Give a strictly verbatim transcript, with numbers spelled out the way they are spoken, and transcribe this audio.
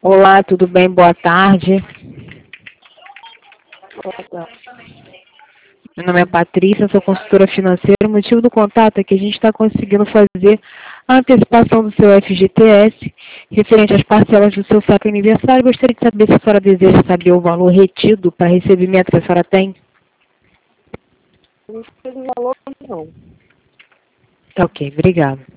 Olá, tudo bem? Boa tarde. Boa tarde. Meu nome é Patrícia, sou consultora financeira. O motivo do contato é que a gente está conseguindo fazer a antecipação do seu F G T S referente às parcelas do seu saque aniversário. Gostaria de saber se a senhora deseja saber o valor retido para recebimento que a senhora tem. Não sei o valor, não. Ok, obrigada.